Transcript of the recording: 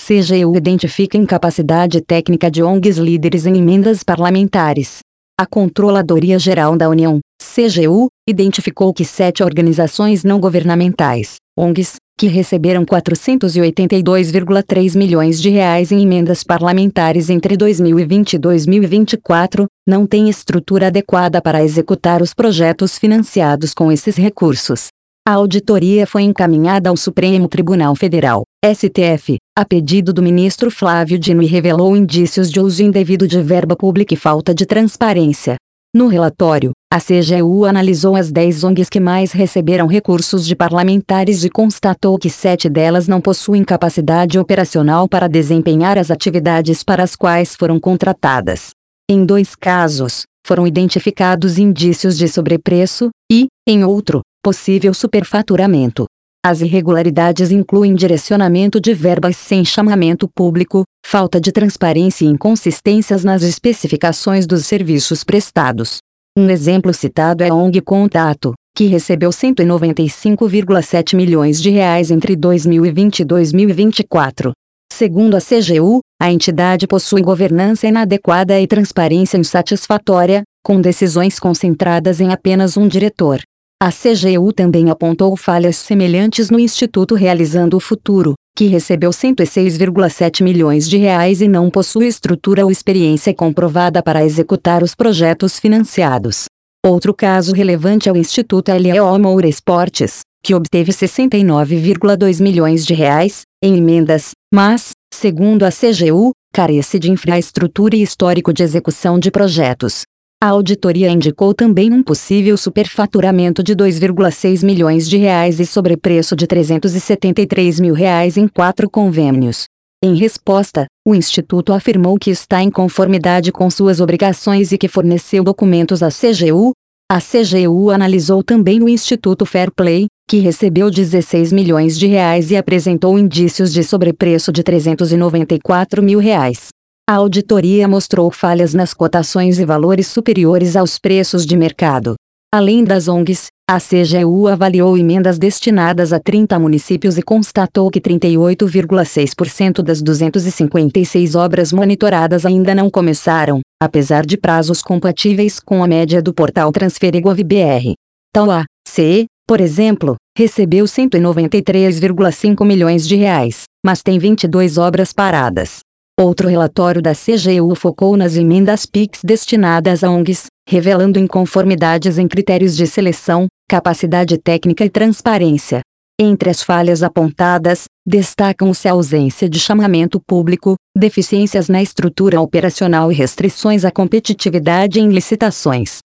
CGU identifica incapacidade técnica de ONGs líderes em emendas parlamentares. A Controladoria Geral da União, CGU, identificou que 7 organizações não governamentais, ONGs, que receberam 482,3 milhões de reais em emendas parlamentares entre 2020 e 2024, não têm estrutura adequada para executar os projetos financiados com esses recursos. A auditoria foi encaminhada ao Supremo Tribunal Federal, STF, a pedido do ministro Flávio Dino e revelou indícios de uso indevido de verba pública e falta de transparência. No relatório, a CGU analisou as 10 ONGs que mais receberam recursos de parlamentares e constatou que 7 delas não possuem capacidade operacional para desempenhar as atividades para as quais foram contratadas. Em 2 casos, foram identificados indícios de sobrepreço e, em outro, possível superfaturamento. As irregularidades incluem direcionamento de verbas sem chamamento público, falta de transparência e inconsistências nas especificações dos serviços prestados. Um exemplo citado é a ONG Contato, que recebeu 195,7 milhões de reais entre 2020 e 2024. Segundo a CGU, a entidade possui governança inadequada e transparência insatisfatória, com decisões concentradas em apenas um diretor. A CGU também apontou falhas semelhantes no Instituto Realizando o Futuro, que recebeu 106,7 milhões de reais e não possui estrutura ou experiência comprovada para executar os projetos financiados. Outro caso relevante é o Instituto LEO Moura Esportes, que obteve 69,2 milhões de reais em emendas, mas, segundo a CGU, carece de infraestrutura e histórico de execução de projetos. A auditoria indicou também um possível superfaturamento de 2,6 milhões de reais e sobrepreço de 373 mil reais em 4 convênios. Em resposta, o Instituto afirmou que está em conformidade com suas obrigações e que forneceu documentos à CGU. A CGU analisou também o Instituto Fair Play, que recebeu 16 milhões de reais e apresentou indícios de sobrepreço de 394 mil reais. A auditoria mostrou falhas nas cotações e valores superiores aos preços de mercado. Além das ONGs, a CGU avaliou emendas destinadas a 30 municípios e constatou que 38,6% das 256 obras monitoradas ainda não começaram, apesar de prazos compatíveis com a média do portal Transferegov-BR. Tal a CE, por exemplo, recebeu 193,5 milhões de reais, mas tem 22 obras paradas. Outro relatório da CGU focou nas emendas PIX destinadas a ONGs, revelando inconformidades em critérios de seleção, capacidade técnica e transparência. Entre as falhas apontadas, destacam-se a ausência de chamamento público, deficiências na estrutura operacional e restrições à competitividade em licitações.